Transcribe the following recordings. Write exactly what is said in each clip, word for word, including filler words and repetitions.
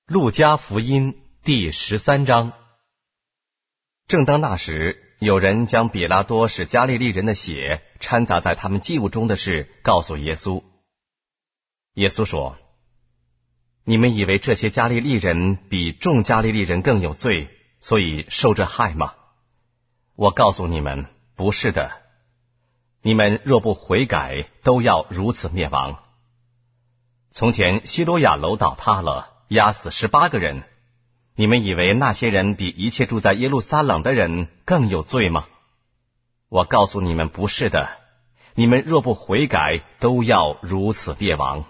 路加福音第十三章。正当那时，有人将比拉多使加利利人的血掺杂在他们祭物中的事告诉耶稣。耶稣说：你们以为这些加利利人比众加利利人更有罪，所以受这害吗？我告诉你们，不是的。你们若不悔改，都要如此灭亡。从前西罗亚楼倒塌了，压死十八个人，你们以为那些人比一切住在耶路撒冷的人更有罪吗？我告诉你们，不是的。你们若不悔改，都要如此灭亡。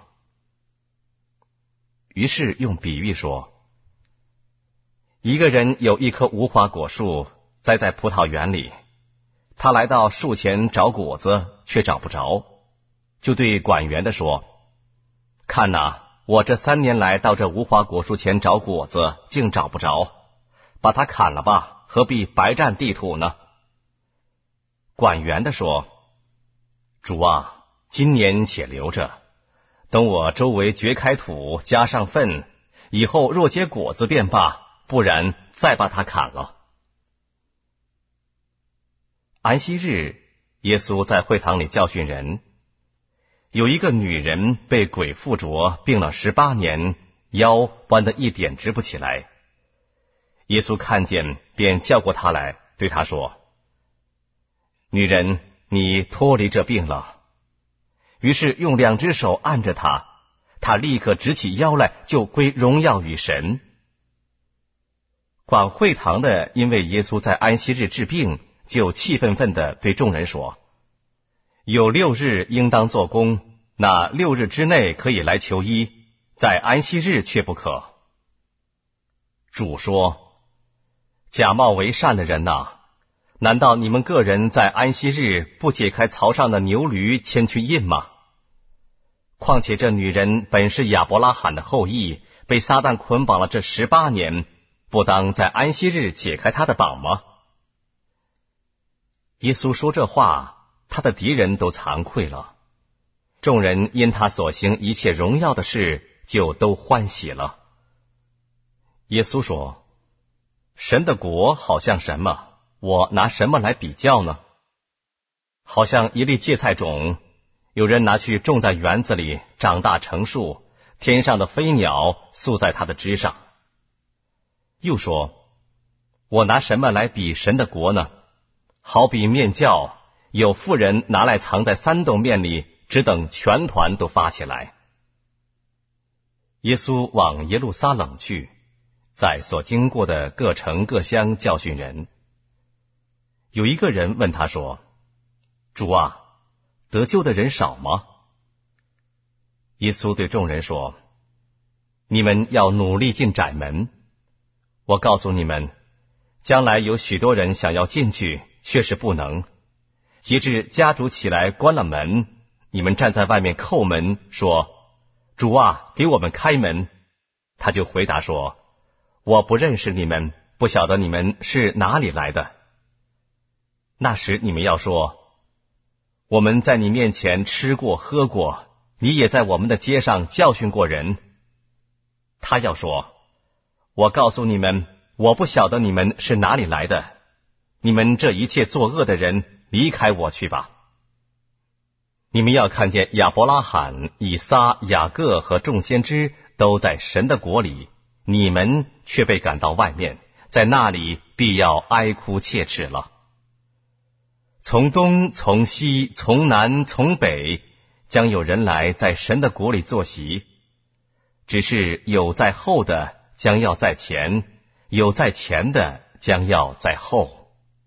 于是用比喻说，一个人有一棵无花果树栽在葡萄园里，他来到树前找果子，却找不着，就对管园的说：看哪，我这三年来到这无花果树前找果子，竟找不着，把它砍了吧，何必白占地土呢？管园的说：主啊，今年且留着，等我周围掘开土，加上粪，以后若结果子便罢，不然再把它砍了。安息日，耶稣在会堂里教训人。有一个女人被鬼附着，病了十八年，腰弯得一点直不起来。耶稣看见，便叫过她来，对她说：女人，你脱离这病了。于是用两只手按着她，她立刻直起腰来，就归荣耀与神。管会堂的因为耶稣在安息日治病，就气愤愤地对众人说：有六日应当做工，那六日之内可以来求医，在安息日却不可。主说：假冒为善的人哪，难道你们个人在安息日不解开槽上的牛驴牵去印吗？况且这女人本是亚伯拉罕的后裔，被撒旦捆绑了这十八年，不当在安息日解开她的绑吗？耶稣说这话，他的敌人都惭愧了。众人因他所行一切荣耀的事，就都欢喜了。耶稣说：神的国好像什么？我拿什么来比较呢？好像一粒芥菜种，有人拿去种在园子里，长大成树，天上的飞鸟宿在它的枝上。又说：我拿什么来比神的国呢？好比面酵，有妇人拿来藏在三斗面里，只等全团都发起来。耶稣往耶路撒冷去，在所经过的各城各乡教训人。有一个人问他说：主啊，得救的人少吗？耶稣对众人说：你们要努力进窄门。我告诉你们，将来有许多人想要进去，却是不能。及至家主起来关了门，你们站在外面叩门，说：主啊，给我们开门。他就回答说：我不认识你们，不晓得你们是哪里来的。那时你们要说：我们在你面前吃过喝过，你也在我们的街上教训过人。他要说：我告诉你们，我不晓得你们是哪里来的，你们这一切作恶的人，离开我去吧。你们要看见亚伯拉罕、以撒、雅各和众先知都在神的国里，你们却被赶到外面，在那里必要哀哭切齿了。从东从西从南从北，将有人来在神的国里坐席。只是有在后的将要在前，有在前的将要在后。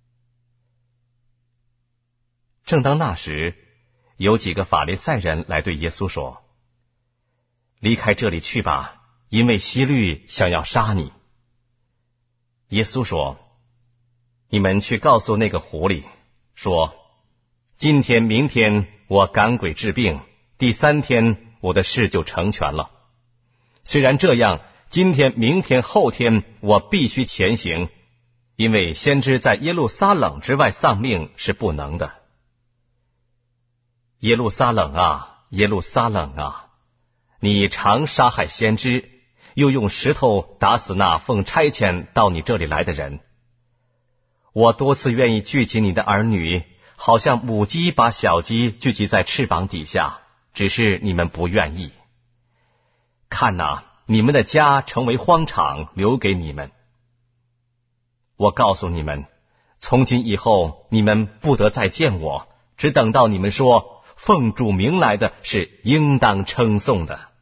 正当那时，有几个法利赛人来对耶稣说：离开这里去吧，因为希律想要杀你。耶稣说：你们去告诉那个狐狸，说：今天明天我赶鬼治病，第三天我的事就成全了。虽然这样，今天明天后天我必须前行，因为先知在耶路撒冷之外丧命是不能的。耶路撒冷啊，耶路撒冷啊，你常杀害先知， 又用石头打死那奉差遣到你这里来的人。我多次愿意聚集你的儿女，好像母鸡把小鸡聚集在翅膀底下，只是你们不愿意。看哪，你们的家成为荒场，留给你们。我告诉你们，从今以后你们不得再见我，只等到你们说奉主名来的是应当称颂的。